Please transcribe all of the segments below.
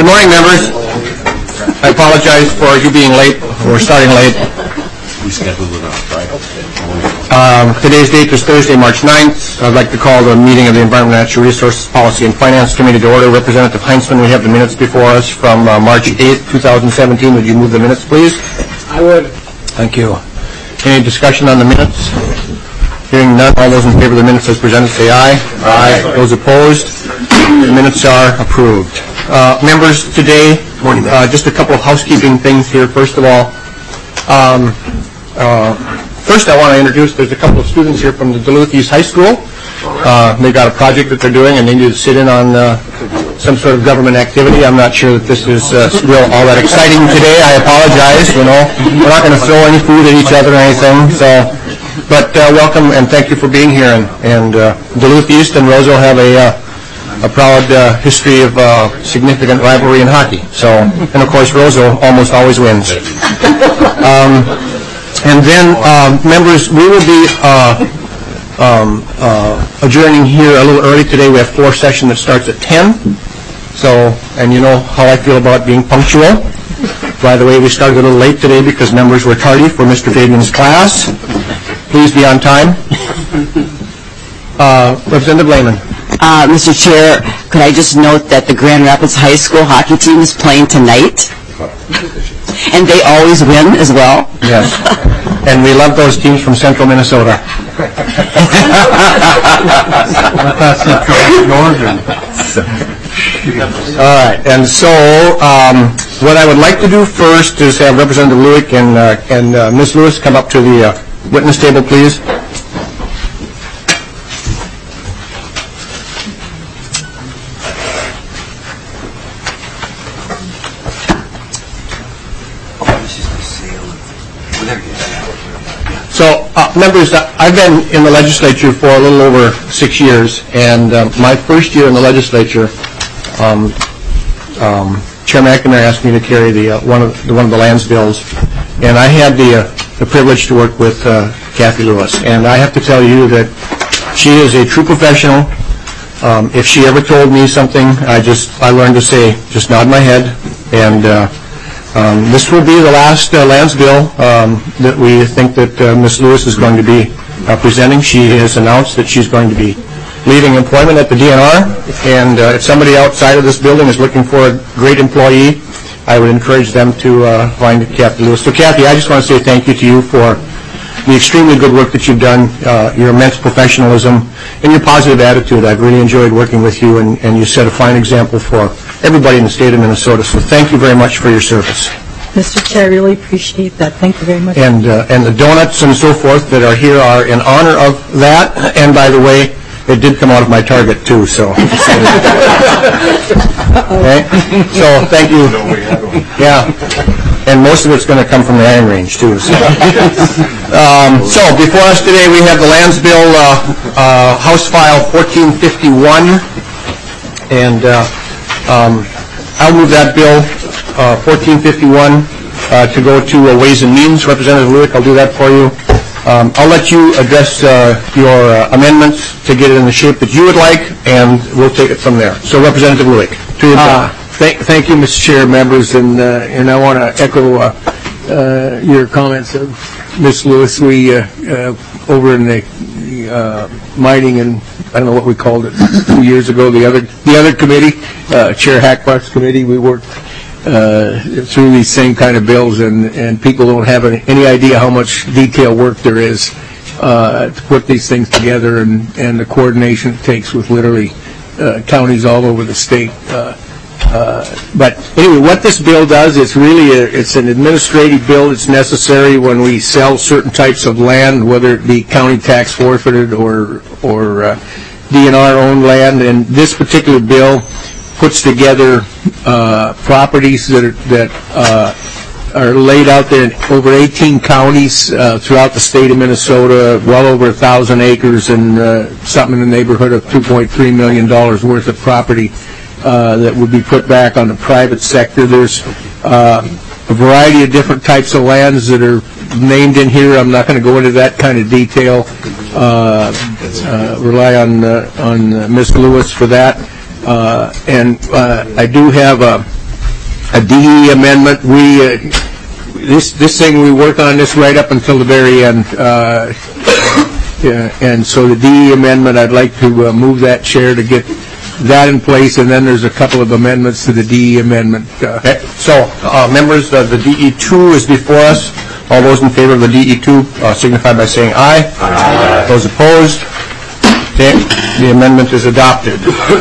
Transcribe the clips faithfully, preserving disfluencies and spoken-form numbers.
Good morning, members. I apologize for you being late. We're starting late. We scheduled it out, right? Um, today's date is Thursday, March ninth. I'd like to call the meeting of the Environmental Natural Resources Policy and Finance Committee to order. Representative Heinzman, we have the minutes before us from uh, March eighth, twenty seventeen. Would you move the minutes, please? I would. Thank you. Any discussion on the minutes? Hearing none, all those in favor of the minutes as presented say aye. Aye. Those opposed? The minutes are approved. Uh, members, today, uh, just a couple of housekeeping things here. First of all, um, uh, first I want to introduce, there's a couple of students here from the Duluth East High School. Uh, they've got a project that they're doing and they need to sit in on uh, some sort of government activity. I'm not sure that this is uh, real all that exciting today. I apologize, you know. We're not going to throw any food at each other or anything. So, but uh, welcome and thank you for being here. And, and uh, Duluth East and Roseville have a, uh, a proud uh, history of uh, significant rivalry in hockey. So, and of course Roseville almost always wins. Um, and then, um, members, we will be uh, um, uh, adjourning here a little early today. We have floor session that starts at ten. So, and you know how I feel about being punctual. By the way, we started a little late today because members were tardy for Mister Davian's class. Please be on time. Uh, Representative Lehman. Uh, Mister Chair, could I just note that the Grand Rapids High School hockey team is playing tonight? And they always win as well? Yes. And we love those teams from central Minnesota. All right. And so um, what I would like to do first is have Representative Lewick and, uh, and uh, Miz Lewis come up to the uh, witness table, please. So, uh, members, uh, I've been in the legislature for a little over six years, and uh, my first year in the legislature, um, um, Chair McNamara asked me to carry the uh, one of the, one of the lands bills, and I had the uh, the privilege to work with uh, Kathy Lewis, and I have to tell you that she is a true professional. Um, if she ever told me something, I just I learned to say, just nod my head, and uh, um, this will be the last uh, lands bill um, that we think that uh, Miz Lewis is going to be uh, presenting. She has announced that she's going to be leaving employment at the D N R, and uh, if somebody outside of this building is looking for a great employee, I would encourage them to uh, find Kathy Lewis. So, Kathy, I just want to say thank you to you for the extremely good work that you've done, uh, your immense professionalism, and your positive attitude. I've really enjoyed working with you, and, and you set a fine example for everybody in the state of Minnesota. So thank you very much for your service. Mister Chair, I really appreciate that. Thank you very much. And, uh, and the donuts and so forth that are here are in honor of that. And by the way, it did come out of my target, too, so. Okay? So, thank you. Yeah. And most of it's going to come from the Iron Range, too. So, um, so before us today, we have the Lands Bill, uh, uh, House File fourteen fifty-one. And uh, um, I'll move that bill, uh, fourteen fifty-one, uh, to go to uh, Ways and Means. Representative Lewick, I'll do that for you. Um, I'll let you address uh, your uh, amendments to get it in the shape that you would like, and we'll take it from there. So, Representative Lewick, to your uh, thank, thank you, Mister Chair, members, and uh, and I want to echo uh, uh, your comments of Miz Lewis. We uh, uh, over in the uh, mining, and I don't know what we called it two years ago. The other the other committee, uh, Chair Hackbarth's committee, we worked Uh, through these same kind of bills, and, and people don't have any, any idea how much detail work there is uh, to put these things together, and, and the coordination it takes with literally uh, counties all over the state. Uh, uh, but anyway, what this bill does, it's really a, it's an administrative bill. It's necessary when we sell certain types of land, whether it be county tax forfeited or or uh, D N R owned land. And this particular bill puts together uh, properties that are, that uh, are laid out there in over eighteen counties uh, throughout the state of Minnesota, well over a thousand acres, and uh, something in the neighborhood of two point three million dollars worth of property uh, that would be put back on the private sector. There's uh, a variety of different types of lands that are named in here. I'm not going to go into that kind of detail. Uh, uh, rely on uh, on uh, Miz Lewis for that. Uh, and uh, I do have a a D E amendment. We, uh, this, this thing, we work on this right up until the very end. Uh, yeah, and so the D E amendment, I'd like to uh, move that, Chair, to get that in place, and then there's a couple of amendments to the D E amendment. Uh, Okay, so, uh, members, uh, the D E two is before us. All those in favor of the D E two uh, signify by saying aye. Aye. Those opposed? Okay, the amendment is adopted.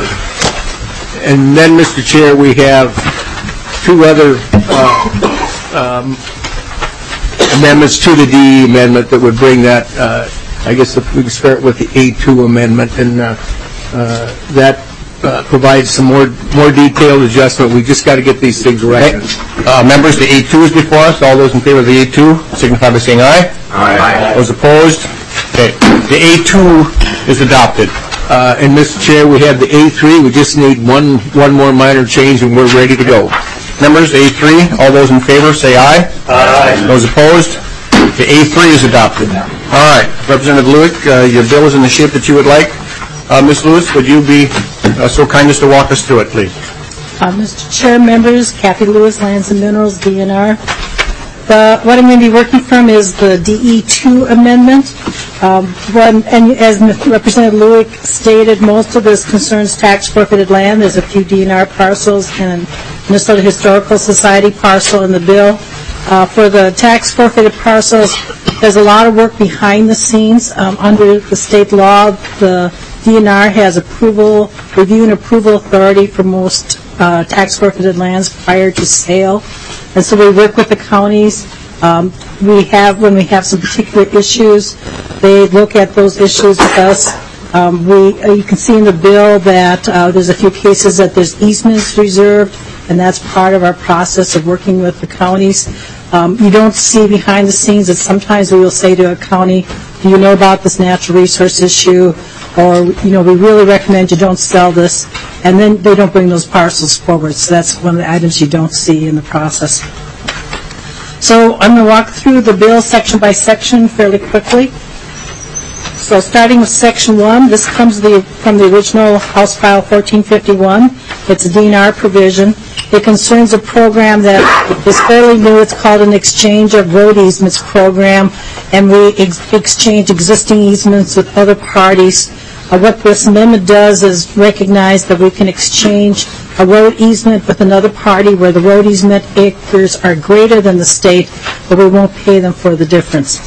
And then, Mister Chair, we have two other uh, um, amendments to the D E amendment that would bring that, uh, I guess if we can start with the A two amendment, and uh, uh, that uh, provides some more more detailed adjustment. We just got to get these things right. Okay. Uh, members, the A two is before us. All those in favor of the A two signify by saying aye. Aye. Those opposed? Okay, the A two is adopted. Uh, and, Mister Chair, we have the A three. We just need one one more minor change, and we're ready to go. Members, A three, all those in favor say aye. Aye. Those opposed? The A three is adopted. All right, Representative Lewick, uh, your bill is in the shape that you would like. Uh, Miz Lewis, would you be uh, so kind as to walk us through it, please? Uh, Mister Chair, members, Kathy Lewis, Lands and Minerals, D N R. The, what I'm going to be working from is the D E two amendment. Um, when, and as Representative Lewick stated, most of this concerns tax forfeited land. There's a few D N R parcels and Minnesota Historical Society parcel in the bill. Uh, for the tax forfeited parcels, there's a lot of work behind the scenes. Um, under the state law, the D N R has approval, review and approval authority for most uh, tax forfeited lands prior to sale. And so we work with the counties. Um, we have, when we have some particular issues, they look at those issues with us. Um, we, uh, you can see in the bill that uh, there's a few cases that there's easements reserved, and that's part of our process of working with the counties. Um, you don't see behind the scenes that sometimes we will say to a county, do you know about this natural resource issue? Or, you know, we really recommend you don't sell this. And then they don't bring those parcels forward. So that's one of the items you don't see in the process. So I'm going to walk through the bill section by section fairly quickly. So starting with section one, this comes the, from the original House File fourteen fifty-one. It's a D N R provision. It concerns a program that is fairly new. It's called an exchange of road easements program, and we ex- exchange existing easements with other parties. Uh, what this amendment does is recognize that we can exchange a road easement with another party where the road easement acres are greater than the state, but we won't pay them for the difference.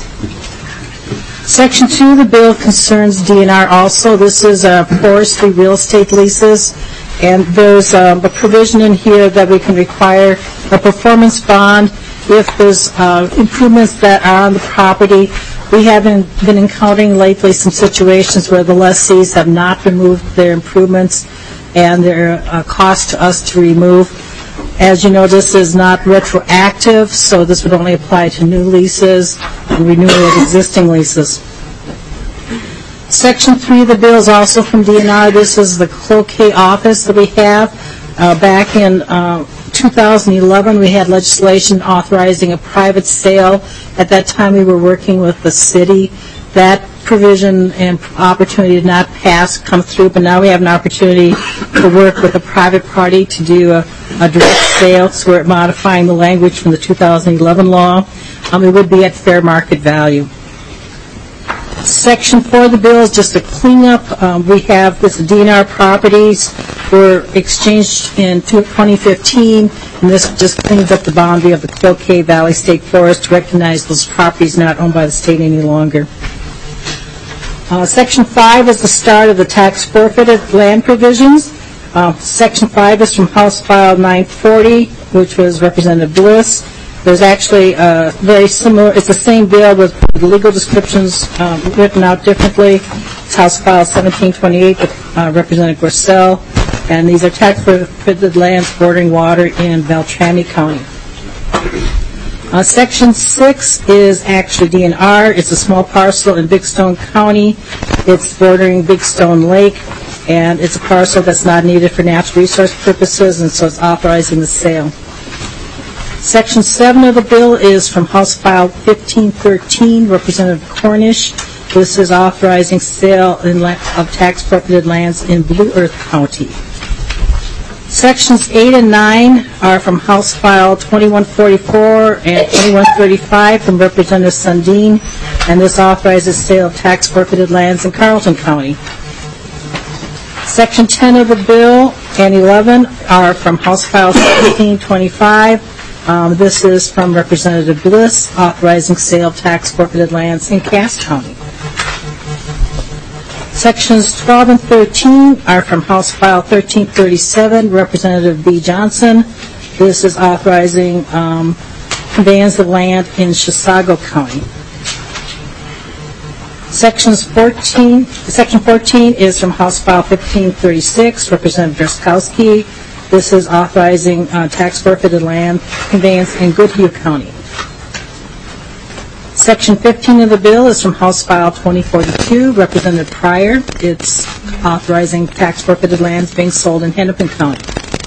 Section two of the bill concerns D N R also. This is uh, forestry real estate leases, and there's um, a provision in here that we can require a performance bond if there's uh, improvements that are on the property. We have been, been encountering lately some situations where the lessees have not removed their improvements, and they're a cost to us to remove. As you know, this is not retroactive, so this would only apply to new leases and renewal of existing leases. Section three of the bill is also from D N R. This is the Cloquet office that we have. Uh, back in uh, two thousand eleven, we had legislation authorizing a private sale. At that time, we were working with the city. That provision and opportunity did not pass, come through, but now we have an opportunity to work with a private party to do a, a direct sale. So we're modifying the language from the two thousand eleven law. Um, it would be at fair market value. Section four of the bill is just a cleanup. Um, we have this D N R properties were exchanged in twenty fifteen, and this just cleans up the boundary of the Cloquet Valley State Forest to recognize those properties not owned by the state any longer. Uh, Section five is the start of the tax forfeited land provisions. Uh, Section five is from House File nine forty, which was Representative Bliss. There's actually uh, very similar, it's the same bill with the legal descriptions um, written out differently. It's House File seventeen twenty-eight with uh, Representative Grissel, and these are tax forfeited lands bordering water in Beltrami County. Uh, Section six is actually D N R. It's a small parcel in Big Stone County. It's bordering Big Stone Lake, and it's a parcel that's not needed for natural resource purposes, and so it's authorizing the sale. Section seven of the bill is from House File fifteen thirteen, Representative Cornish. This is authorizing sale in la- of tax forfeited lands in Blue Earth County. Sections eight and nine are from House File twenty-one forty-four and twenty-one thirty-five from Representative Sundin, and this authorizes sale of tax forfeited lands in Carleton County. Section ten of the bill and eleven are from House File seventeen twenty-five. Um, this is from Representative Bliss, authorizing sale of tax forfeited lands in Cass County. Sections twelve and thirteen are from House File thirteen thirty-seven, Representative B. Johnson. This is authorizing um, conveyance of land in Chisago County. Sections fourteen, Section fourteen is from House File fifteen thirty-six, Representative Drazkowski. This is authorizing uh, tax forfeited land conveyance in Goodhue County. Section fifteen of the bill is from House File twenty forty-two, Representative Pryor. It's authorizing tax forfeited lands being sold in Hennepin County.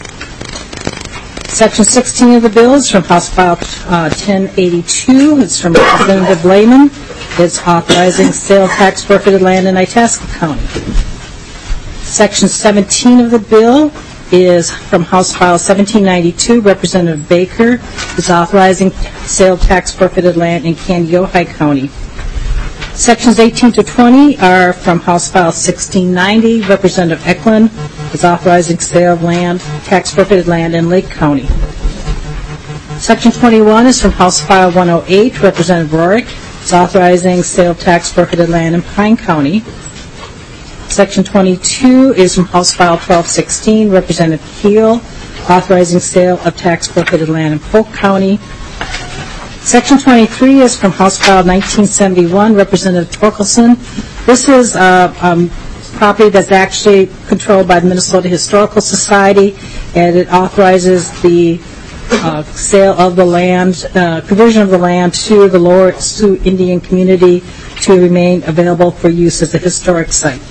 Section sixteen of the bill is from House File uh, ten eighty-two. It's from Representative Lehman. It's authorizing sale of tax forfeited land in Itasca County. Section seventeen of the bill is from House File seventeen ninety-two, Representative Baker. It's authorizing sale of tax forfeited land in Candy-Ojai County. Sections eighteen to twenty are from House File sixteen ninety, Representative Eklund. It's authorizing sale of land, tax forfeited land in Lake County. Section twenty-one is from House File one oh eight, Representative Rorick. It's authorizing sale of tax forfeited land in Pine County. Section twenty-two is from House File twelve sixteen, Representative Keel, authorizing sale of tax forfeited land in Polk County. Section twenty-three is from House File nineteen seventy-one, Representative Torkelson. This is uh, um, property that's actually controlled by the Minnesota Historical Society, and it authorizes the uh, sale of the land, uh, conversion of the land to the Lower Sioux Indian community to remain available for use as a historic site.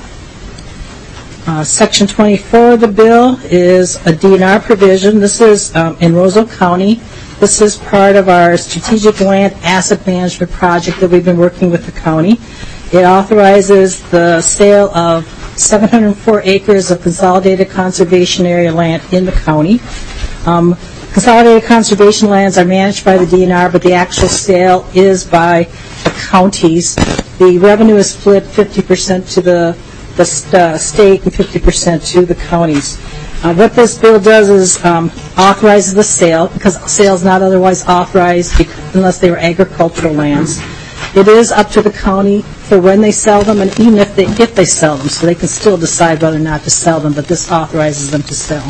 Uh, Section twenty-four of the bill is a D N R provision. This is um, in Roseau County. This is part of our strategic land asset management project that we've been working with the county. It authorizes the sale of seven hundred four acres of consolidated conservation area land in the county. Um, consolidated conservation lands are managed by the D N R, but the actual sale is by the counties. The revenue is split fifty percent to the the uh, state and fifty percent to the counties. Uh, what this bill does is um, authorizes the sale, because sale is not otherwise authorized unless they were agricultural lands. It is up to the county for when they sell them, and even if they if they sell them, so they can still decide whether or not to sell them, but this authorizes them to sell.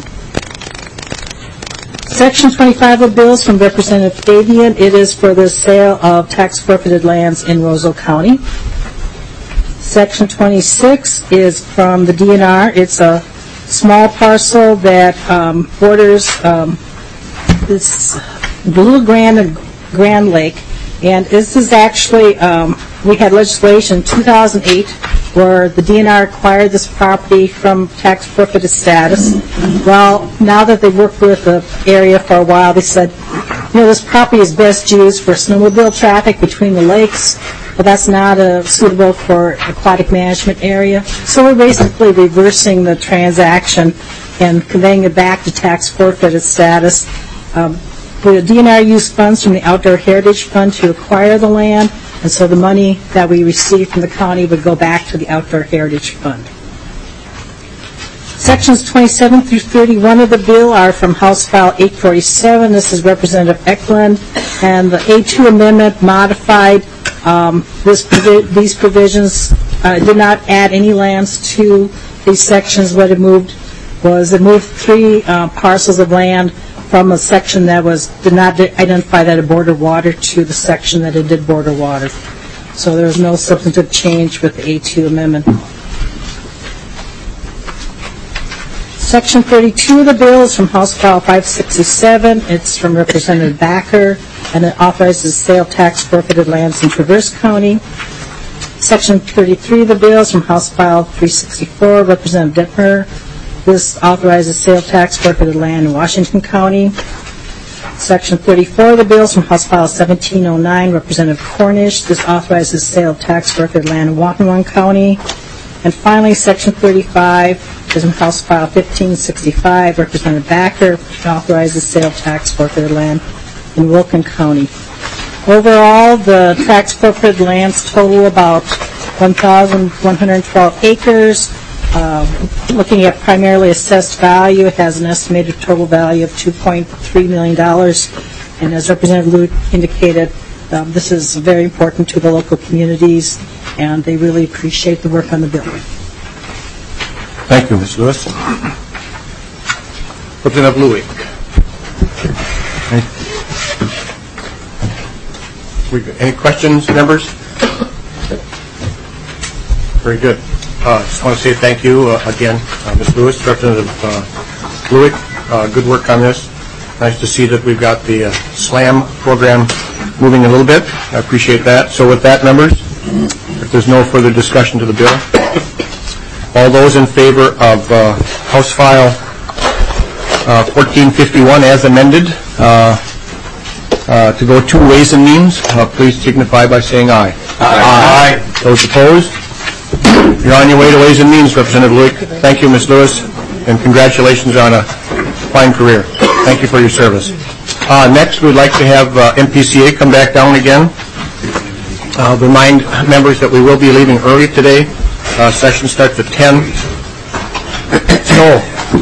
Section twenty-five of the bill is from Representative Fabian. It is for the sale of tax forfeited lands in Roseau County. Section twenty-six is from the D N R. It's a small parcel that um, borders um, this Blue Grand and Grand Lake, and this is actually, um, we had legislation in two thousand eight where the D N R acquired this property from tax forfeited status. Well, now that they've worked with the area for a while, they said, you know, this property is best used for snowmobile traffic between the lakes, but that's not uh, suitable for aquatic management area. So we're basically reversing the transaction and conveying it back to tax forfeited status. Um, the D N R used funds from the Outdoor Heritage Fund to acquire the land, and so the money that we received from the county would go back to the Outdoor Heritage Fund. Sections twenty-seven through thirty-one of the bill are from House File eight forty-seven. This is Representative Eklund, and the A two amendment modified um, this provi these provisions. Uh, did not add any lands to these sections. What it moved was it moved three uh, parcels of land from a section that was did not identify that it bordered water to the section that it did border water. So there was no substantive change with the A two amendment. Section thirty-two of the bill is from House File five sixty-seven. It's from Representative Backer, and it authorizes sale of tax forfeited lands in Traverse County. Section thirty-three of the bill is from House File three sixty-four, Representative Dittmer. This authorizes sale of tax forfeited land in Washington County. Section thirty-four of the bill is from House File seventeen oh nine, Representative Cornish. This authorizes sale of tax forfeited land in Watonwan County. And finally, Section thirty-five is in House File fifteen sixty-five. Representative Backer authorizes sale of tax forfeited land in Wilkin County. Overall, the tax forfeited lands total about one thousand one hundred twelve acres. Uh, looking at primarily assessed value, it has an estimated total value of two point three million dollars. And as Representative Lewick indicated, um, this is very important to the local communities, and they really appreciate the work on the bill. Thank you, Miz Lewis. Representative Lewick. Any, any questions, members? Very good. I uh, just want to say thank you uh, again, uh, Miz Lewis, Representative uh, Lewick. Uh, good work on this. Nice to see that we've got the uh, SLAM program moving a little bit. I appreciate that. So with that, members, if there's no further discussion to the bill, all those in favor of uh, House File uh, fourteen fifty-one as amended uh, uh, to go to Ways and Means, uh, please signify by saying aye. Aye. Aye. Those opposed? You're on your way to Ways and Means, Representative Lewick. Thank you, Miz Lewis, and congratulations on a fine career. Thank you for your service. Uh, next, we'd like to have uh, M P C A come back down again. I'll remind members that we will be leaving early today. Uh, session starts at ten. So,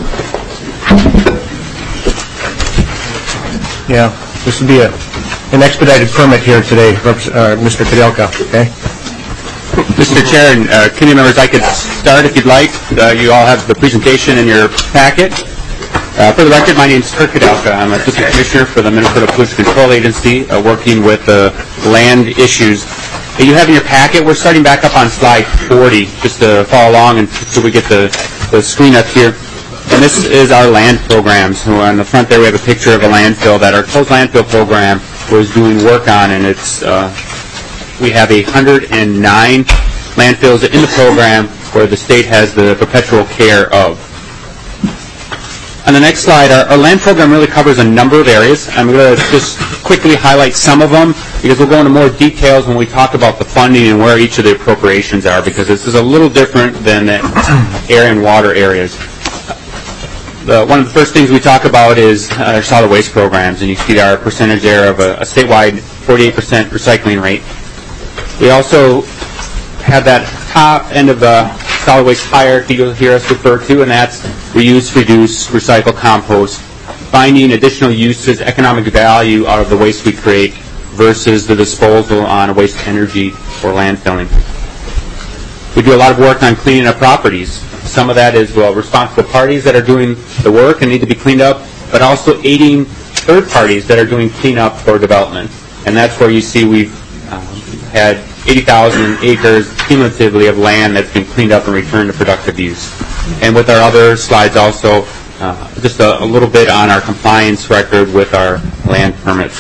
yeah, this will be a, an expedited permit here today, uh, Mister Kudelka, okay? Mister Chair and uh, committee members, I could start if you'd like. Uh, you all have the presentation in your packet. Uh, for the record, my name is Kurt Kudelka. I'm Assistant Commissioner for the Minnesota Pollution Control Agency, uh, working with uh, land issues. Uh, you have in your packet, we're starting back up on slide forty, just to follow along until we get the, the screen up here. And this is our land program. So on the front there, we have a picture of a landfill that our closed landfill program was doing work on, and it's uh, we have one hundred nine landfills in the program where the state has the perpetual care of. On the next slide, our, our land program really covers a number of areas. I'm going to just quickly highlight some of them because we'll go into more details when we talk about the funding and where each of the appropriations are, because this is a little different than the air and water areas. The, one of the first things we talk about is our solid waste programs, and you see our percentage there of a, a statewide forty-eight percent recycling rate. We also have that top end of the solid waste hierarchy you'll hear us refer to, and that's reuse, reduce, recycle, compost, finding additional uses, economic value out of the waste we create versus the disposal on waste energy or landfilling. We do a lot of work on cleaning up properties. Some of that is, well, responsible parties that are doing the work and need to be cleaned up, but also aiding third parties that are doing cleanup for development. And that's where you see we've um, had eighty thousand acres cumulatively of land that's been cleaned up and returned to productive use. And with our other slides also, uh, just a, a little bit on our compliance record with our land permits.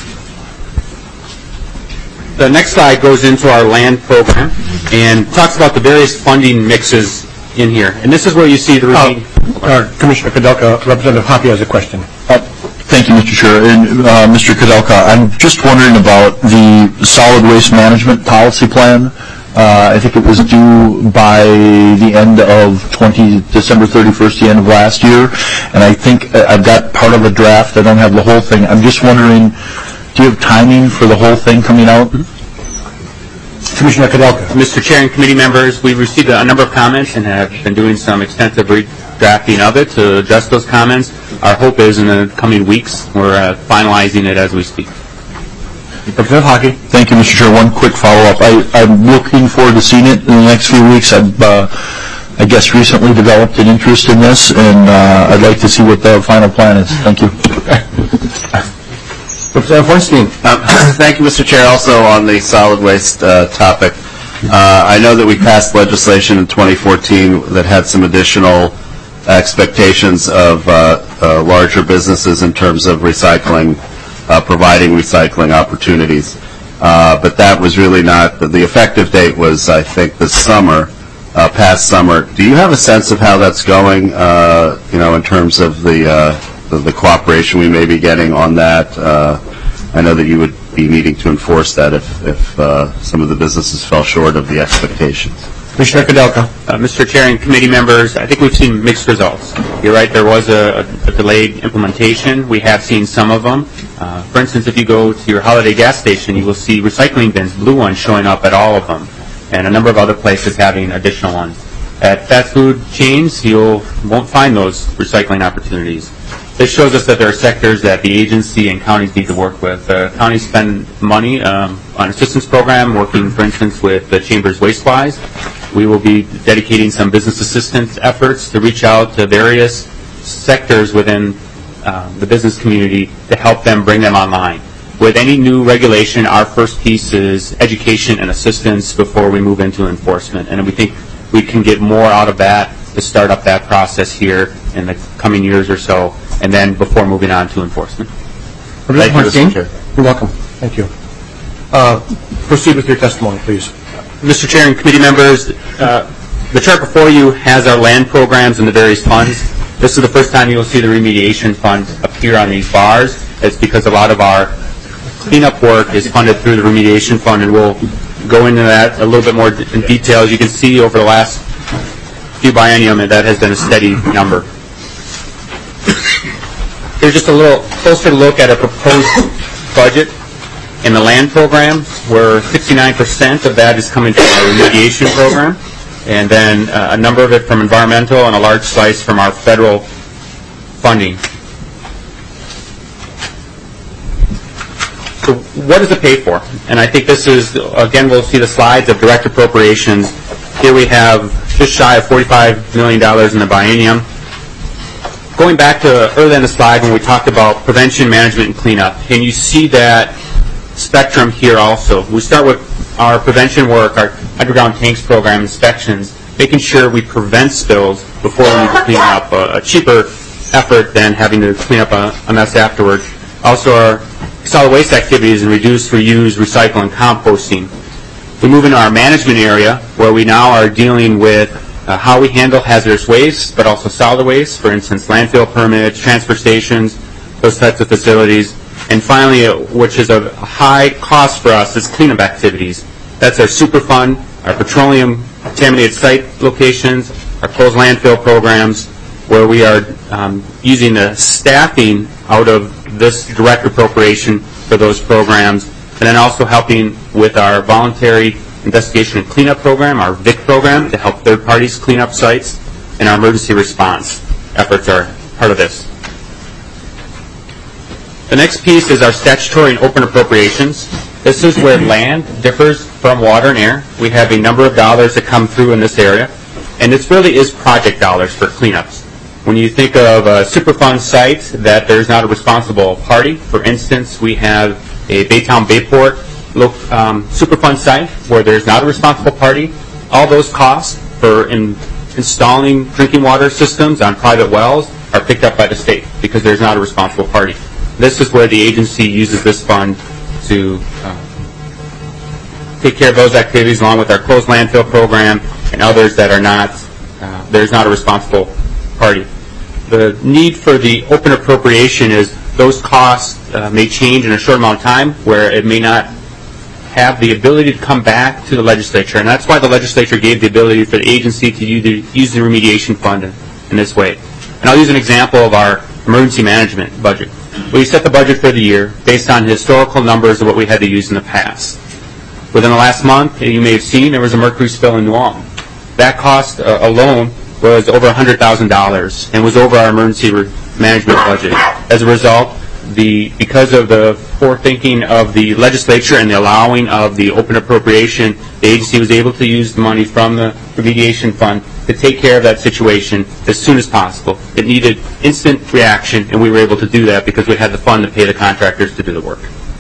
The next slide goes into our land program and talks about the various funding mixes in here. And this is where you see the remaining. Uh, uh, Commissioner Kudelka, Representative Hoppe has a question. Uh, thank you, Mister Chair. And uh, Mister Kudelka, I'm just wondering about the solid waste management policy plan. Uh, I think it was due by the end of December thirty-first, the end of last year. And I think I've got part of a draft. I don't have the whole thing. I'm just wondering, do you have timing for the whole thing coming out? Commissioner Kudelka. Mister Chair and committee members, we've received a number of comments and have been doing some extensive redrafting of it to address those comments. Our hope is in the coming weeks we're uh, finalizing it as we speak. Representative Hoppe. Thank you, Mister Chair. One quick follow-up. I, I'm looking forward to seeing it in the next few weeks. I've, uh, I guess, recently developed an interest in this, and uh, I'd like to see what the final plan is. Thank you. Representative Hornstein. Um, thank you, Mister Chair. Also on the solid waste uh, topic, uh, I know that we passed legislation in twenty fourteen that had some additional expectations of uh, uh, larger businesses in terms of recycling, uh, providing recycling opportunities. Uh, but that was really not, the effective date was, I think, this summer, uh, past summer. Do you have a sense of how that's going, uh, you know, in terms of the, uh, the, the cooperation we may be getting on that? Uh, I know that you would be needing to enforce that if, if uh, some of the businesses fell short of the expectations. Commissioner Kudelka. Uh, Mister Chair and committee members, I think we've seen mixed results. You're right, there was a, a delayed implementation. We have seen some of them. Uh, for instance, if you go to your Holiday gas station, you will see recycling bins, blue ones, showing up at all of them, and a number of other places having additional ones. At fast food chains, you won't find those recycling opportunities. This shows us that there are sectors that the agency and counties need to work with. Uh, counties spend money um, on assistance program, working, for instance, with the Chamber's WasteWise. We will be dedicating some business assistance efforts to reach out to various sectors within uh, the business community to help them bring them online. With any new regulation, our first piece is education and assistance before we move into enforcement. And we think we can get more out of that to start up that process here in the coming years or so, and then before moving on to enforcement. Thank you, Mister Chair. You're welcome. Thank you. Uh, proceed with your testimony, please. Mister Chair and committee members, uh, the chart before you has our land programs and the various funds. This is the first time you will see the remediation fund appear on these bars. It's because a lot of our cleanup work is funded through the remediation fund, and we'll go into that a little bit more in detail. As you can see, over the last few biennium, that has been a steady number. Here's just a little closer look at a proposed budget in the land program, where sixty-nine percent of that is coming from our remediation program, and then uh, a number of it from environmental, and a large slice from our federal funding. So what does it pay for? And I think this is, again, we'll see the slides of direct appropriations. Here we have just shy of forty-five million dollars in the biennium. Going back to earlier in the slide when we talked about prevention, management, and cleanup, and you see that spectrum here also. We start with our prevention work, our underground tanks program inspections, making sure we prevent spills before we need to clean up, a, a cheaper effort than having to clean up a, a mess afterwards. Also our solid waste activities and reduce, reuse, recycle, and composting. We move into our management area, where we now are dealing with uh, how we handle hazardous waste, but also solid waste, for instance, landfill permits, transfer stations, those types of facilities. And finally, uh, which is a high cost for us, is cleanup activities. That's our Superfund, our petroleum contaminated site locations, our closed landfill programs, where we are um, using the staffing out of this direct appropriation for those programs, and then also helping with our voluntary investigation and cleanup program, our V I C program, to help third parties clean up sites, and our emergency response efforts are part of this. The next piece is our statutory and open appropriations. This is where land differs from water and air. We have a number of dollars that come through in this area, and this really is project dollars for cleanups. When you think of a Superfund site that there's not a responsible party, for instance, we have a Baytown Bayport um, Superfund site where there's not a responsible party. All those costs for in, installing drinking water systems on private wells are picked up by the state because there's not a responsible party. This is where the agency uses this fund to uh, take care of those activities, along with our closed landfill program and others that are not, uh, there's not a responsible party. The need for the open appropriation is those costs uh, may change in a short amount of time, where it may not have the ability to come back to the legislature, and that's why the legislature gave the ability for the agency to use the, use the remediation fund in, in this way. And I'll use an example of our emergency management budget. We set the budget for the year based on historical numbers of what we had to use in the past. Within the last month, you may have seen there was a mercury spill in New Ulm. That cost uh, alone was over one hundred thousand dollars and was over our emergency management budget. As a result, the because of the forethinking of the legislature and the allowing of the open appropriation, the agency was able to use the money from the remediation fund to take care of that situation as soon as possible. It needed instant reaction, and we were able to do that because we had the fund to pay the contractors to do the work.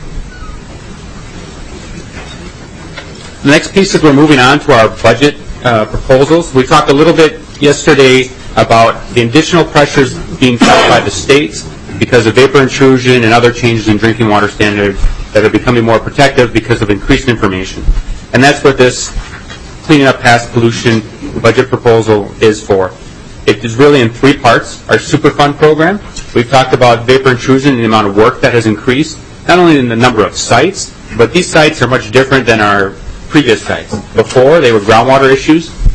The next piece is we're moving on to our budget uh, proposals. We talked a little bit yesterday about the additional pressures being felt by the states because of vapor intrusion and other changes in drinking water standards that are becoming more protective because of increased information. And that's what this cleaning up past pollution budget proposal is for. It is really in three parts. Our Superfund program, we've talked about vapor intrusion and the amount of work that has increased, not only in the number of sites, but these sites are much different than our previous sites. Before, they were groundwater issues.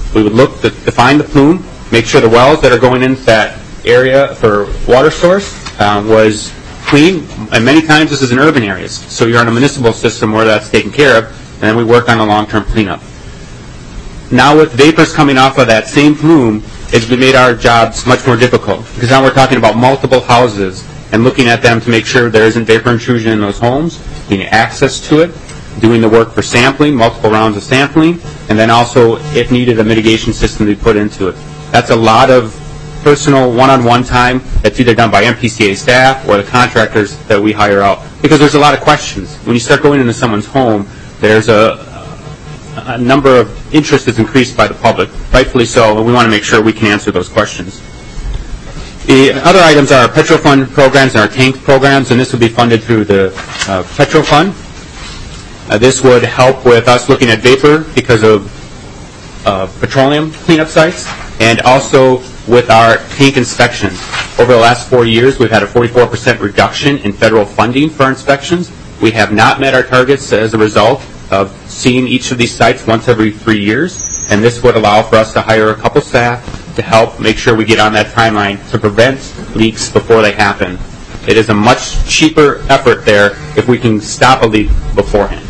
We would look to define the plume, make sure the wells that are going into that area for water source uh, was clean, and many times this is in urban areas. So you're on a municipal system where that's taken care of, and then we work on a long-term cleanup. Now with vapors coming off of that same plume, it's made our jobs much more difficult, because now we're talking about multiple houses and looking at them to make sure there isn't vapor intrusion in those homes, getting access to it, doing the work for sampling, multiple rounds of sampling, and then also, if needed, a mitigation system to be put into it. That's a lot of personal one-on-one time that's either done by M P C A staff or the contractors that we hire out, because there's a lot of questions. When you start going into someone's home, there's a, a number of interest that's increased by the public, rightfully so, and we want to make sure we can answer those questions. The other items are our Petro Fund programs and our tank programs, and this would be funded through the uh, Petro Fund. Uh, this would help with us looking at vapor because of uh, petroleum cleanup sites, and also with our tank inspections. Over the last four years, we've had a forty-four percent reduction in federal funding for our inspections. We have not met our targets as a result of seeing each of these sites once every three years, and this would allow for us to hire a couple staff to help make sure we get on that timeline to prevent leaks before they happen. It is a much cheaper effort there if we can stop a leak beforehand.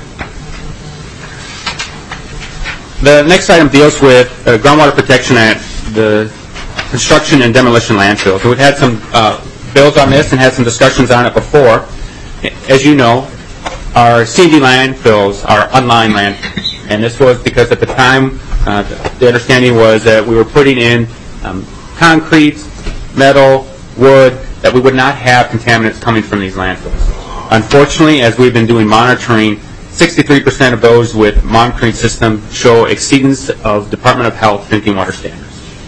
The next item deals with uh, groundwater protection at the construction and demolition landfills. So we've had some uh, bills on this and had some discussions on it before. As you know, our C and D landfills are unlined landfills, and this was because at the time uh, the understanding was that we were putting in um, concrete, metal, wood, that we would not have contaminants coming from these landfills. Unfortunately, as we've been doing monitoring, sixty-three percent of those with monitoring system show exceedance of Department of Health drinking water standards.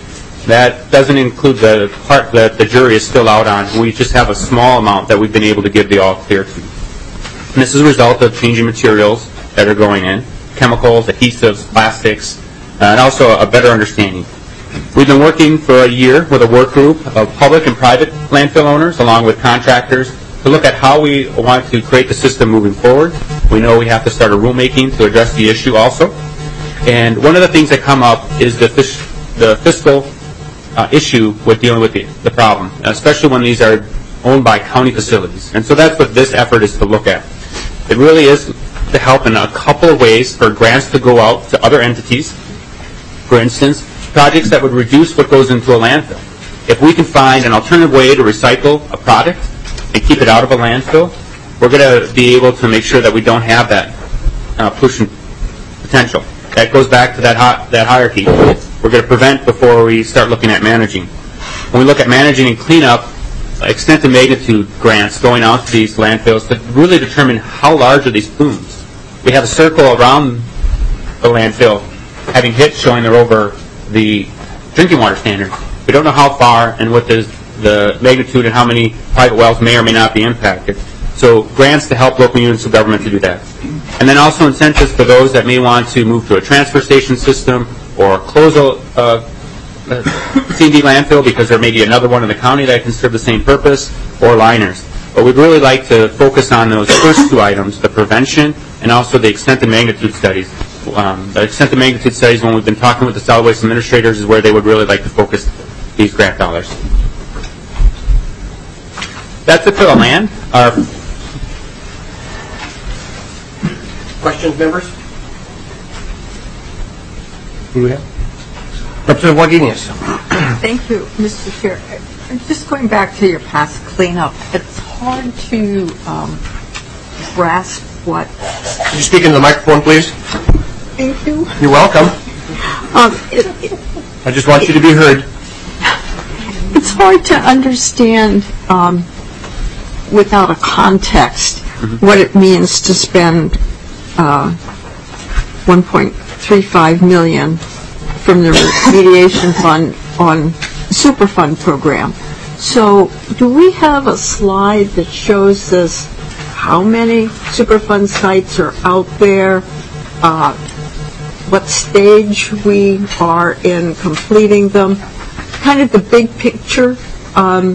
That doesn't include the part that the jury is still out on. We just have a small amount that we've been able to give the all clear to. And this is a result of changing materials that are going in, chemicals, adhesives, plastics, uh, and also a better understanding. We've been working for a year with a work group of public and private landfill owners, along with contractors, to look at how we want to create the system moving forward. We know we have to start a rulemaking to address the issue also. And one of the things that come up is the, fis the fiscal uh, issue with dealing with the, the problem, especially when these are owned by county facilities. And so that's what this effort is to look at. It really is to help in a couple of ways for grants to go out to other entities. For instance, projects that would reduce what goes into a landfill. If we can find an alternative way to recycle a product and keep it out of a landfill, we're going to be able to make sure that we don't have that uh, pollution potential. That goes back to that, hot, that hierarchy. We're going to prevent before we start looking at managing. When we look at managing and cleanup, extent and magnitude grants going out to these landfills to really determine how large are these plumes. We have a circle around the landfill having hits showing they're over the drinking water standard. We don't know how far and what is the magnitude and how many private wells may or may not be impacted. So grants to help local units of government to do that. And then also incentives for those that may want to move to a transfer station system or close a uh, C and D landfill because there may be another one in the county that can serve the same purpose, or liners. But we'd really like to focus on those first two items, the prevention and also the extent and magnitude studies. Um, the extent and magnitude studies, when we've been talking with the solid waste administrators, is where they would really like to focus these grant dollars. That's it for the land. Our questions, members? Who do we have? Representative Wagenius. Thank you, Mister Chair. Just going back to your past cleanup, it's hard to um, grasp what... Could you speak into the microphone, please? Thank you. You're welcome. Um, it, it, I just want you to be heard. It's hard to understand um, without a context mm-hmm. what it means to spend uh, one point three five million dollars from the remediation fund on Superfund program. So do we have a slide that shows us how many Superfund sites are out there, uh, what stage we are in completing them, kind of the big picture? Um,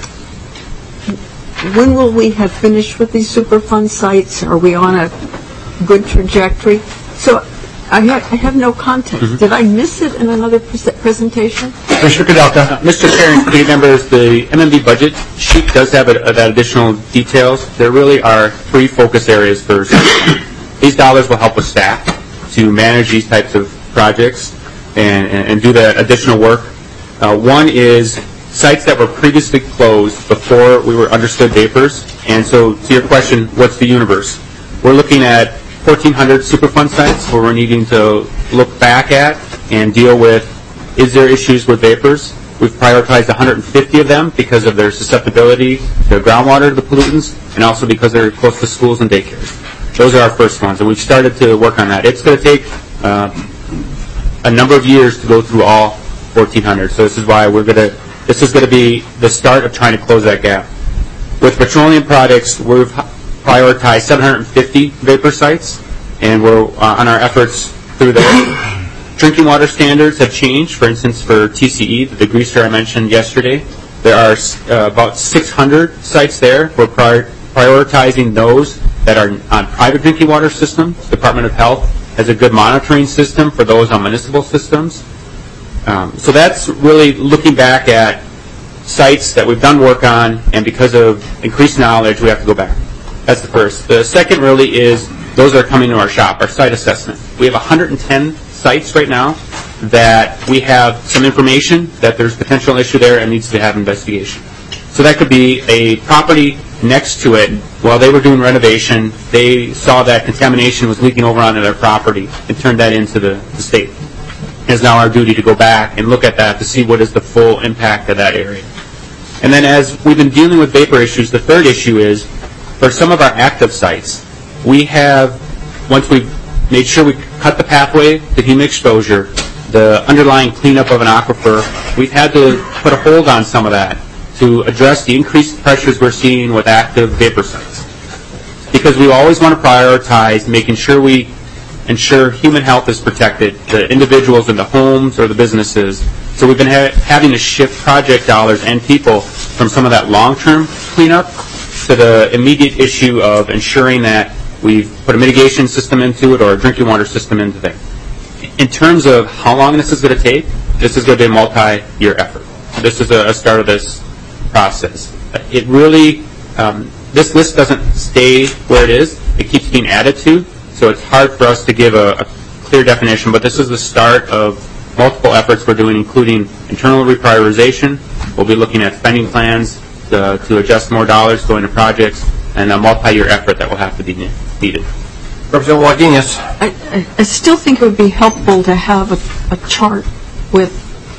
when will we have finished with these Superfund sites? Are we on a good trajectory? So I ha- I have no context. Did I miss it in another pres- presentation? Commissioner Kudelka. Uh, Mister Chair and committee members, the M M B budget sheet does have a, a, that additional details. There really are three focus areas for these dollars will help with staff to manage these types of projects and, and, and do the additional work. Uh, one is sites that were previously closed before we were understood vapors. And so to your question, what's the universe? We're looking at fourteen hundred Superfund sites where we're needing to look back at and deal with, is there issues with vapors? We've prioritized one hundred fifty of them because of their susceptibility to groundwater, to the pollutants, and also because they're close to schools and daycares. Those are our first ones, and we've started to work on that. It's going to take uh, a number of years to go through all fourteen hundred. So this is why we're going to, this is going to be the start of trying to close that gap. With petroleum products, we've prioritized seven hundred fifty vapor sites, and we're uh, on our efforts through there. Drinking water standards have changed. For instance, for T C E, the degree star I mentioned yesterday, there are uh, about six hundred sites there. We're prior prioritizing those that are on private drinking water systems. Department of Health has a good monitoring system for those on municipal systems. Um, so that's really looking back at sites that we've done work on, and because of increased knowledge, we have to go back. That's the first. The second really is those that are coming to our shop, our site assessment. We have one hundred ten sites right now that we have some information that there's potential issue there and needs to have investigation. So that could be a property next to it. While they were doing renovation, they saw that contamination was leaking over onto their property and turned that into the, the state. It's now our duty to go back and look at that to see what is the full impact of that area. And then as we've been dealing with vapor issues, the third issue is for some of our active sites, we have, once we've made sure we cut the pathway to human exposure, the underlying cleanup of an aquifer, we've had to put a hold on some of that to address the increased pressures we're seeing with active vapor sites. Because we always want to prioritize making sure we ensure human health is protected, the individuals in the homes or the businesses. So we've been ha having to shift project dollars and people from some of that long-term cleanup to the immediate issue of ensuring that we've put a mitigation system into it or a drinking water system into there. In terms of how long this is going to take, this is going to be a multi-year effort. This is a, a start of this process. It really, um, this list doesn't stay where it is. It keeps being added to, so it's hard for us to give a, a clear definition, but this is the start of multiple efforts we're doing, including internal reprioritization. We'll be looking at spending plans to, to adjust more dollars going to projects, and a multi-year effort that will have to be needed. Representative Wagenius. I, I, I still think it would be helpful to have a, a chart with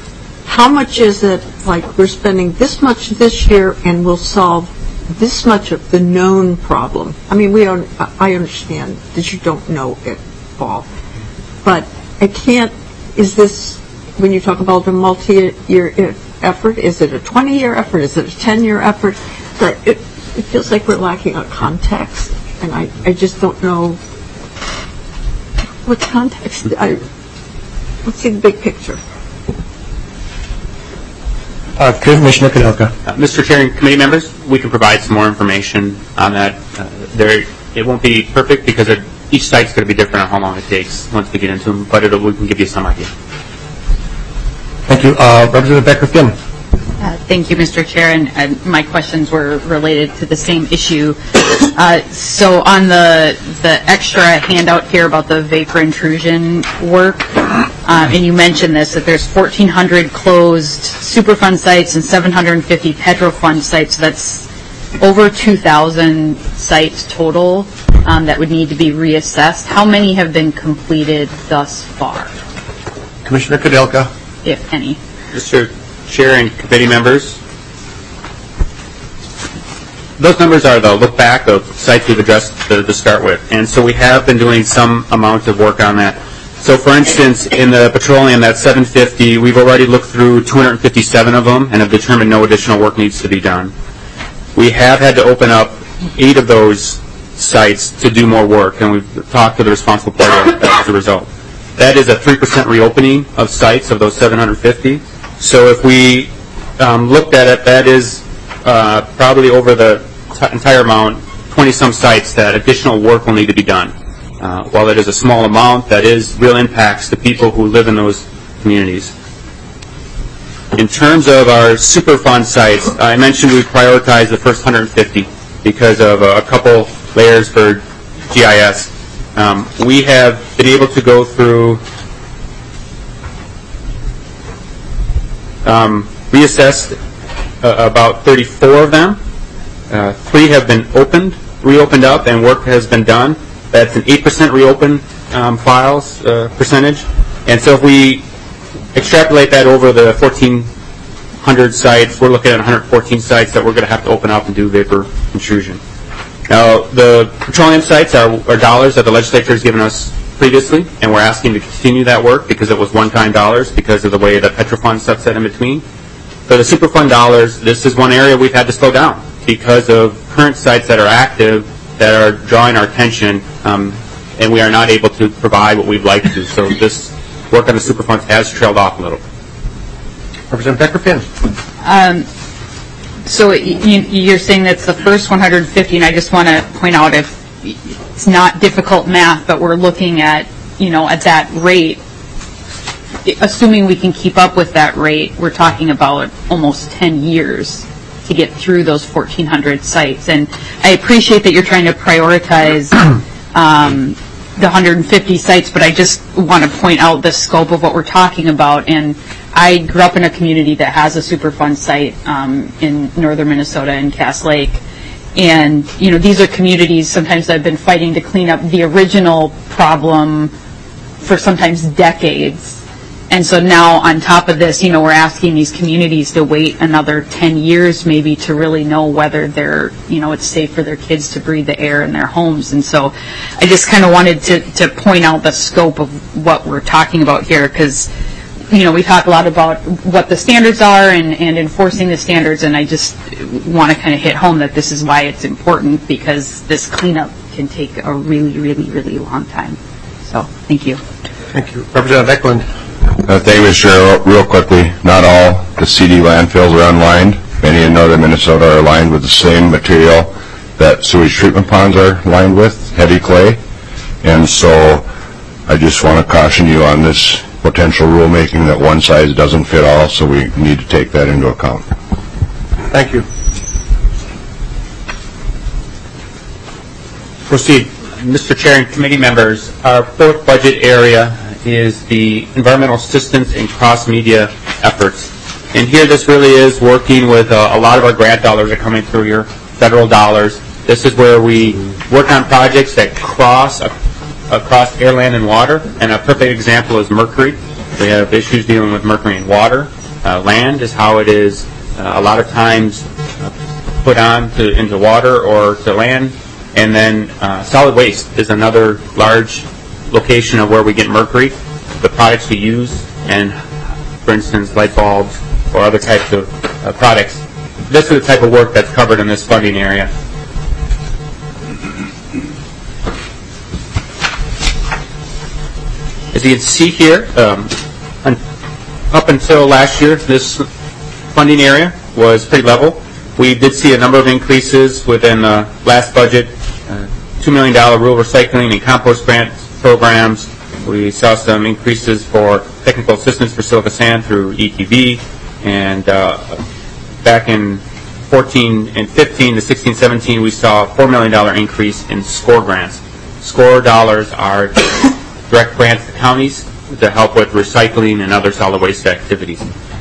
how much is it, like we're spending this much this year and we'll solve this much of the known problem. I mean, we don't, I understand that you don't know it all, but I can't, is this, when you talk about a multi-year effort, is it a twenty-year effort, is it a ten-year effort? But it, it feels like we're lacking a context, and I, I just don't know what's context. I, let's see the big picture. Uh, Commissioner Kudelka. Uh, Mister Chair and committee members, we can provide some more information on that. Uh, there, it won't be perfect because it, each site's going to be different on how long it takes once we get into them, but it'll, we can give you some idea. Thank you. Uh, Representative Becker-Kim. Uh, thank you, Mister Chair, and, and my questions were related to the same issue. Uh, so on the the extra handout here about the vapor intrusion work, uh, and you mentioned this, that there's fourteen hundred closed Superfund sites and seven hundred fifty Petrofund sites. That's over two thousand sites total um, that would need to be reassessed. How many have been completed thus far, Commissioner Kudelka. if any? Mister Chair and committee members, those numbers are the look back of sites we've addressed to, to start with, and so we have been doing some amount of work on that. So for instance, in the petroleum, that seven fifty, we've already looked through two hundred fifty-seven of them and have determined no additional work needs to be done. We have had to open up eight of those sites to do more work, and we've talked to the responsible party as a result. That is a three percent reopening of sites of those seven hundred fifty. So if we um, looked at it, that is uh, probably over the t entire amount, twenty some sites that additional work will need to be done. Uh, while it is a small amount, that is real impacts to people who live in those communities. In terms of our Superfund sites, I mentioned we prioritize the first one hundred fifty because of a, a couple layers for G I S. Um, we have been able to go through, um, reassessed uh, about thirty-four of them. Uh, three have been opened, reopened up, and work has been done. That's an eight percent reopen um, files uh, percentage. And so if we extrapolate that over the fourteen hundred sites, we're looking at one hundred fourteen sites that we're going to have to open up and do vapor intrusion. Now, the petroleum sites are, are dollars that the legislature has given us previously, and we're asking to continue that work because it was one-time dollars because of the way the Petrofund stuff set in between. For the Superfund dollars, this is one area we've had to slow down because of current sites that are active that are drawing our attention, um, and we are not able to provide what we'd like to. So this work on the Superfunds has trailed off a little. Representative Becker-Finn. Um, so you, you're saying that's the first one hundred fifty, and I just want to point out if it's not difficult math, but we're looking at, you know, at that rate, assuming we can keep up with that rate, we're talking about almost ten years to get through those fourteen hundred sites. And I appreciate that you're trying to prioritize um, the one hundred fifty sites, but I just want to point out the scope of what we're talking about. And I grew up in a community that has a Superfund site um, in northern Minnesota in Cass Lake. And, you know, these are communities sometimes that have been fighting to clean up the original problem for sometimes decades. And so now on top of this, you know, we're asking these communities to wait another ten years maybe to really know whether they're, you know, it's safe for their kids to breathe the air in their homes. And so I just kind of wanted to, to point out the scope of what we're talking about here because, you know, we talk a lot about what the standards are and, and enforcing the standards, and I just want to kind of hit home that this is why it's important because this cleanup can take a really, really, really long time. So, thank you. Thank you. Representative Eklund. Uh, thank you, Mister Chair. Real quickly, not all the C D landfills are unlined. Many in northern Minnesota are lined with the same material that sewage treatment ponds are lined with, heavy clay. And so I just want to caution you on this potential rulemaking that one size doesn't fit all, so we need to take that into account. Thank you. Proceed. Mister Chair and committee members, our fourth budget area is the environmental assistance and cross-media efforts. And here this really is working with uh, a lot of our grant dollars are coming through here, federal dollars. This is where we work on projects that cross uh, across air, land, and water. And a perfect example is mercury. We have issues dealing with mercury in water. Uh, land is how it is uh, a lot of times uh, put on to, into water or to land. And then uh, solid waste is another large location of where we get mercury, the products we use, and, for instance, light bulbs or other types of uh, products. This is the type of work that's covered in this funding area. As you can see here, um, un up until last year, this funding area was pretty level. We did see a number of increases within the last budget, uh, two million dollars rural recycling and compost grant programs. We saw some increases for technical assistance for silica sand through E T V, and uh, back in fourteen and fifteen to sixteen, seventeen, we saw a four million dollars increase in SCORE grants. SCORE dollars are direct grants to counties to help with recycling and other solid waste activities.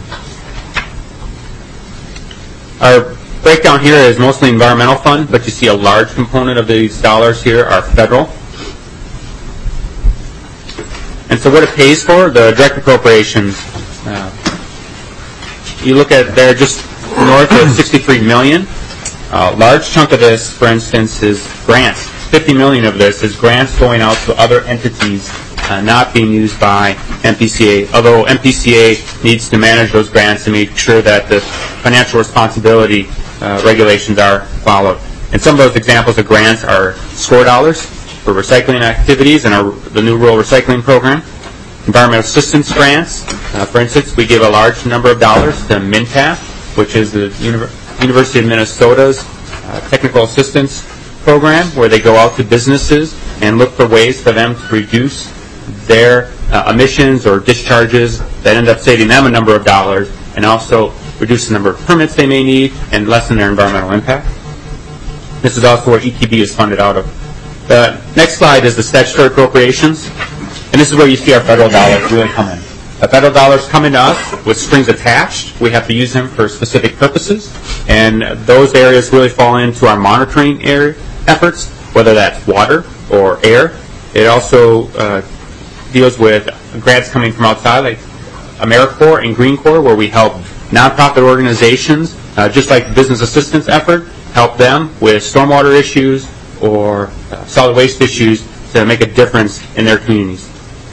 Our breakdown here is mostly environmental fund, but you see a large component of these dollars here are federal. And so what it pays for, the direct appropriations, uh, you look at there just north of sixty-three million dollars. A large chunk of this, for instance, is grants. fifty million dollars of this is grants going out to other entities uh, not being used by M P C A, although M P C A needs to manage those grants and make sure that the financial responsibility uh, regulations are followed. And some of those examples of grants are SCORE dollars for recycling activities and our, the new rural recycling program. Environmental assistance grants. Uh, for instance, we give a large number of dollars to MINTAF, which is the Uni- University of Minnesota's uh, technical assistance program, where they go out to businesses and look for ways for them to reduce their uh, emissions or discharges that end up saving them a number of dollars, and also reduce the number of permits they may need and lessen their environmental impact. This is also where E Q B is funded out of. The next slide is the statutory appropriations, and this is where you see our federal dollars really come in. The federal dollars come into us with strings attached. We have to use them for specific purposes, and those areas really fall into our monitoring area efforts, whether that's water or air. It also uh, deals with grants coming from outside, like AmeriCorps and Green Corps, where we help nonprofit organizations, uh, just like the business assistance effort, help them with stormwater issues or uh, solid waste issues to make a difference in their communities.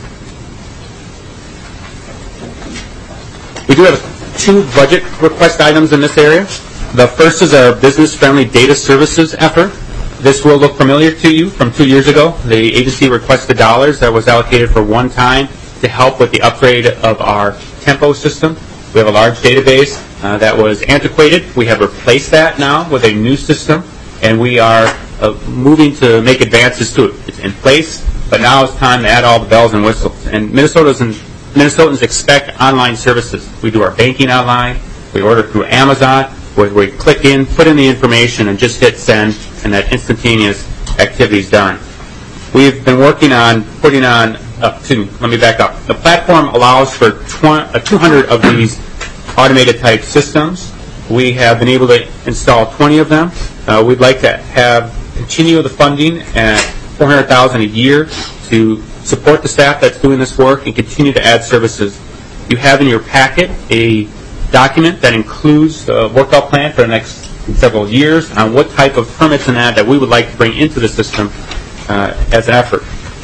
We do have two budget request items in this area. The first is our business-friendly data services effort. This will look familiar to you from two years ago. The agency requested dollars that was allocated for one time to help with the upgrade of our Tempo system. We have a large database uh, that was antiquated. We have replaced that now with a new system, and we are uh, moving to make advances to it. It's in place, but now it's time to add all the bells and whistles. And Minnesotans, and Minnesotans expect online services. We do our banking online. We order through Amazon, where we click in, put in the information, and just hit send, and that instantaneous activity is done. We've been working on putting on, uh, excuse me, let me back up. The platform allows for two hundred of these automated type systems. We have been able to install twenty of them. Uh, we'd like to have continue the funding at four hundred thousand dollars a year to support the staff that's doing this work and continue to add services. You have in your packet a document that includes the workout plan for the next several years on what type of permits and that that we would like to bring into the system uh, as an effort.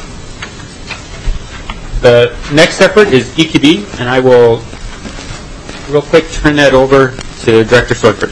The next effort is E Q B, and I will real quick turn that over to Director Seufert.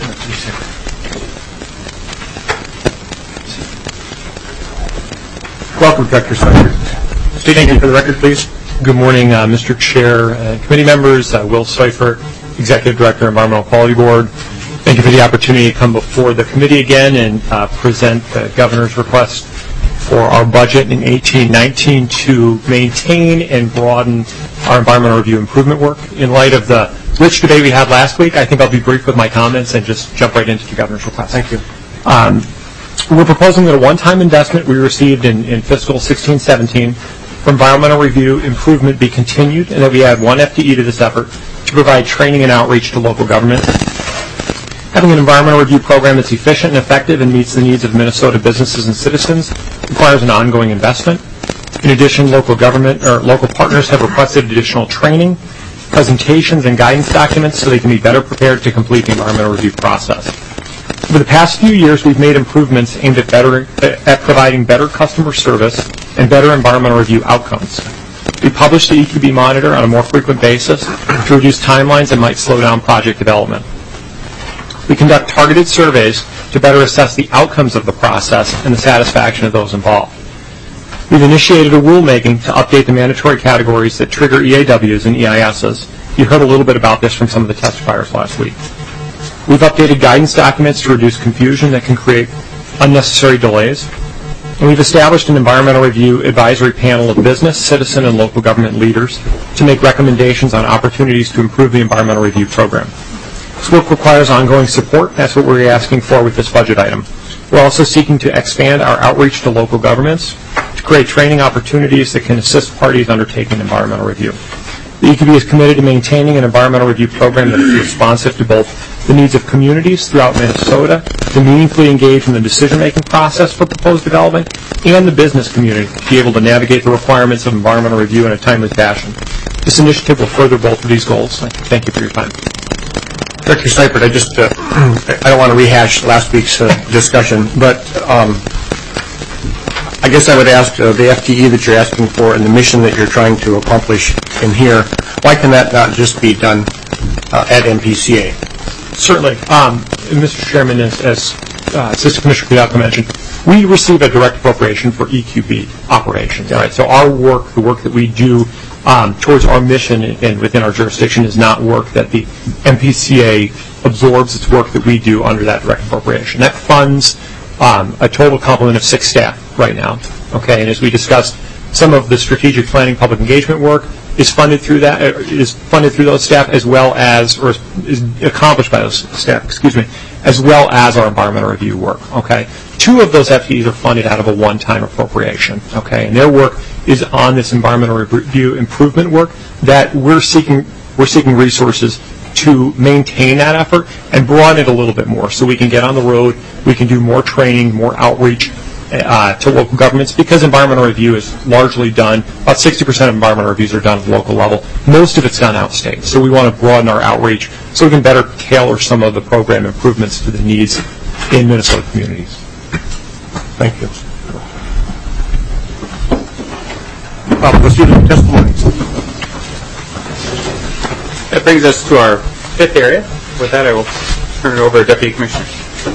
Welcome, Director Seufert. State your name for the record, please. Good morning, uh, Mister Chair, uh, committee members, uh, Will Seufert, Executive Director, Environmental Quality Board. Thank you for the opportunity to come before the committee again and uh, present the Governor's request for our budget in eighteen nineteen to maintain and broaden our environmental review improvement work. In light of the rich debate we had last week, I think I'll be brief with my comments and just jump right into the Governor's request. Thank you. Um, we're proposing that a one-time investment we received in, in fiscal sixteen seventeen for environmental review improvement be continued, and that we add one F T E to this effort to provide training and outreach to local government. Having an environmental review program that's efficient and effective and meets the needs of Minnesota businesses and citizens requires an ongoing investment. In addition, local government or local partners have requested additional training, presentations, and guidance documents so they can be better prepared to complete the environmental review process. Over the past few years, we've made improvements aimed at better at providing better customer service and better environmental review outcomes. We publish the E Q B monitor on a more frequent basis to reduce timelines that might slow down project development. We conduct targeted surveys to better assess the outcomes of the process and the satisfaction of those involved. We've initiated a rulemaking to update the mandatory categories that trigger E A Ws and E I Ss. You heard a little bit about this from some of the testifiers last week. We've updated guidance documents to reduce confusion that can create unnecessary delays. And we've established an environmental review advisory panel of business, citizen, and local government leaders to make recommendations on opportunities to improve the environmental review program. This work requires ongoing support. That's what we're asking for with this budget item. We're also seeking to expand our outreach to local governments to create training opportunities that can assist parties undertaking environmental review. The E Q B is committed to maintaining an environmental review program that is responsive to both the needs of communities throughout Minnesota to meaningfully engage in the decision-making process for proposed development and the business community to be able to navigate the requirements of environmental review in a timely fashion. This initiative will further both of these goals. Thank you for your time. Director Seufert, I just, uh, I don't want to rehash last week's uh, discussion, but um, I guess I would ask uh, the F T E that you're asking for and the mission that you're trying to accomplish in here, why can that not just be done uh, at M P C A? Certainly. Um, Mister Chairman, as, as uh, Assistant Commissioner Kwiatkowski mentioned, we receive a direct appropriation for E Q B operations. Yeah. Right? So our work, the work that we do um, towards our mission and within our jurisdiction is not work that the M P C A absorbs. It's work that we do under that direct appropriation. That funds um, a total complement of six staff right now. Okay, and as we discussed, some of the strategic planning public engagement work is funded through that, uh, is funded through those staff as well as, or is accomplished by those staff, excuse me, as well as our environmental review work, okay? Two of those F T Es are funded out of a one-time appropriation, okay? And their work is on this environmental review improvement work that we're seeking, we're seeking resources to maintain that effort and broaden it a little bit more so we can get on the road, we can do more training, more outreach uh, to local governments, because environmental review is largely done, about sixty percent of environmental reviews are done at the local level. Most of it's done outstate. So we want to broaden our outreach so we can better tailor some of the program improvements to the needs in Minnesota communities. Thank you. Uh, proceed with testimony. That brings us to our fifth area. With that, I will turn it over to Deputy Commissioner.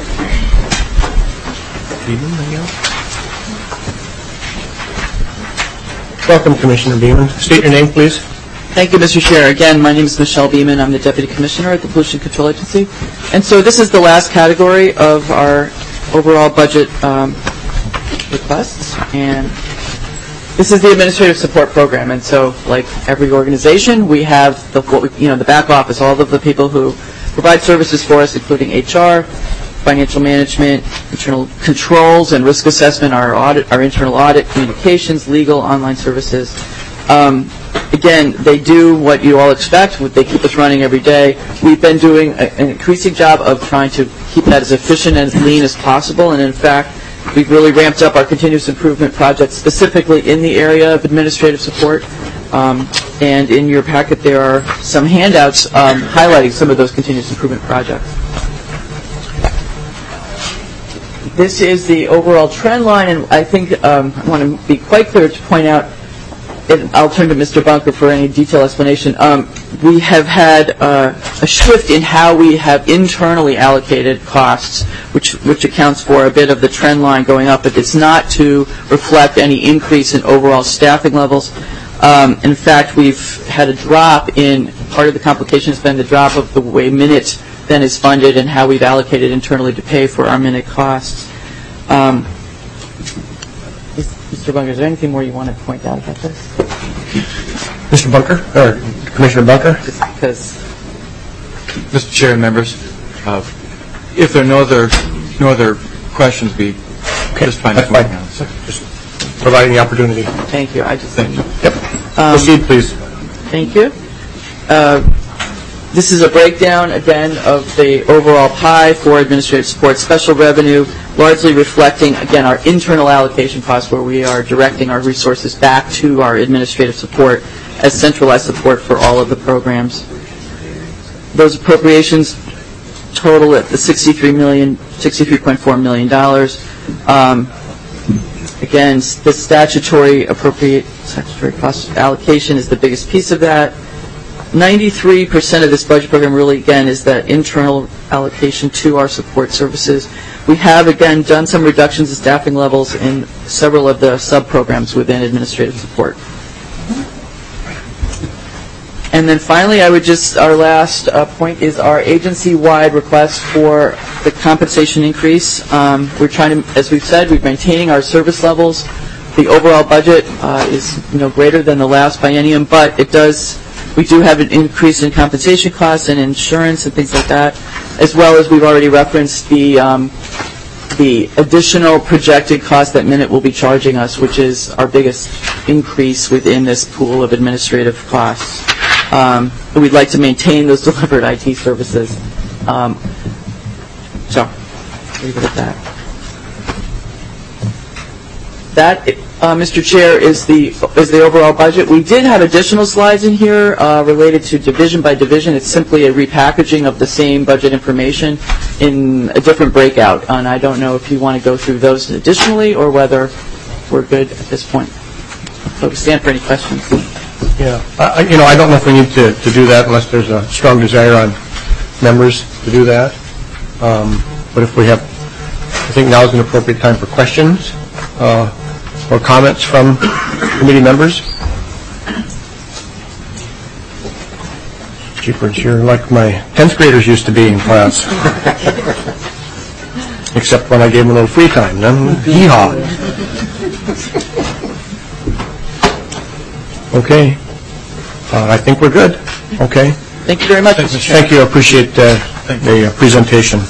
Welcome, Commissioner Beeman. State your name, please. Thank you, Mister Chair. Again, my name is Michelle Beeman. I'm the Deputy Commissioner at the Pollution Control Agency. And so this is the last category of our overall budget um, requests. And this is the Administrative Support Program. And so, like every organization, we have the, what we, you know, the back office, all of the people who provide services for us, including H R, financial management, internal controls and risk assessment, our audit, our internal audit, communications, legal, online services. Um, again, they do what you all expect. They keep us running every day. We've been doing a, an increasing job of trying to keep that as efficient and as lean as possible. And in fact, we've really ramped up our continuous improvement projects, specifically in the area of administrative support. Um, and in your packet, there are some handouts um, highlighting some of those continuous improvement projects. This is the overall trend line, and I think um, I want to be quite clear to point out, and I'll turn to Mister Bunker for any detailed explanation. Um, we have had uh, a shift in how we have internally allocated costs, which which accounts for a bit of the trend line going up, but it's not to reflect any increase in overall staffing levels. Um, in fact, we've had a drop in, part of the complication has been the drop of the way Minute then is funded and how we've allocated internally to pay for our Minute costs. Um, Mister Bunker, is there anything more you want to point out about this? Mister Bunker, or Commissioner Bunker? Just because. Mister Chair and members, uh, if there are no other no other questions, we okay. just find That's fine. So just providing the opportunity. Thank you. I just thank you. Yep. Um, Proceed, please. Thank you. Uh, This is a breakdown, again, of the overall pie for administrative support, special revenue, largely reflecting, again, our internal allocation costs where we are directing our resources back to our administrative support as centralized support for all of the programs. Those appropriations total at the sixty-three million dollars, sixty-three point four million dollars. Um, again, the statutory appropriate statutory cost allocation is the biggest piece of that. ninety-three percent of this budget program really, again, is that internal allocation to our support services. We have, again, done some reductions in staffing levels in several of the sub-programs within administrative support. And then finally, I would just, our last uh, point is our agency-wide request for the compensation increase. Um, we're trying to, as we've said, we're maintaining our service levels. The overall budget uh, is, you know, greater than the last biennium, but it does, we do have an increase in compensation costs and insurance and things like that, as well as we've already referenced the um, the additional projected cost that Minute will be charging us, which is our biggest increase within this pool of administrative costs. Um, we'd like to maintain those delivered I T services. Um, so, leave it at that. That, uh, Mister Chair, is the is the overall budget. We did have additional slides in here uh, related to division by division. It's simply a repackaging of the same budget information in a different breakout. And I don't know if you want to go through those additionally or whether we're good at this point. So we stand for any questions. Yeah, I, you know, I don't know if we need to, to do that unless there's a strong desire on members to do that. Um, but if we have, I think now is an appropriate time for questions uh, or comments from committee members. Jeepers, you're like my tenth graders used to be in class. Except when I gave them a little free time. Then, yee-haw. Okay. Uh, I think we're good. Okay. Thank you very much, Mister Chair. Thank you. I appreciate uh, the uh, presentation.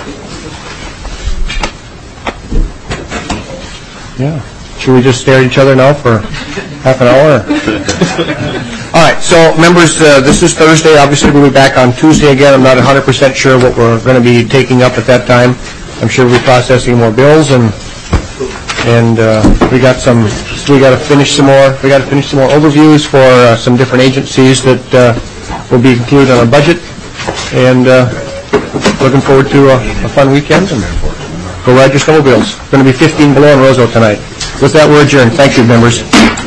Yeah. Should we just stare at each other now for half an hour? All right. So, members, uh, this is Thursday. Obviously, we'll be back on Tuesday again. I'm not one hundred percent sure what we're going to be taking up at that time. I'm sure we'll be processing more bills, and and uh, we got some. We got to finish some more. We got to finish some more overviews for uh, some different agencies that uh, will be included on our budget. And uh, looking forward to a, a fun weekend. And go ride your snowmobiles. It's going to be fifteen below in Roseau tonight. With that, we're adjourned. Thank you, members.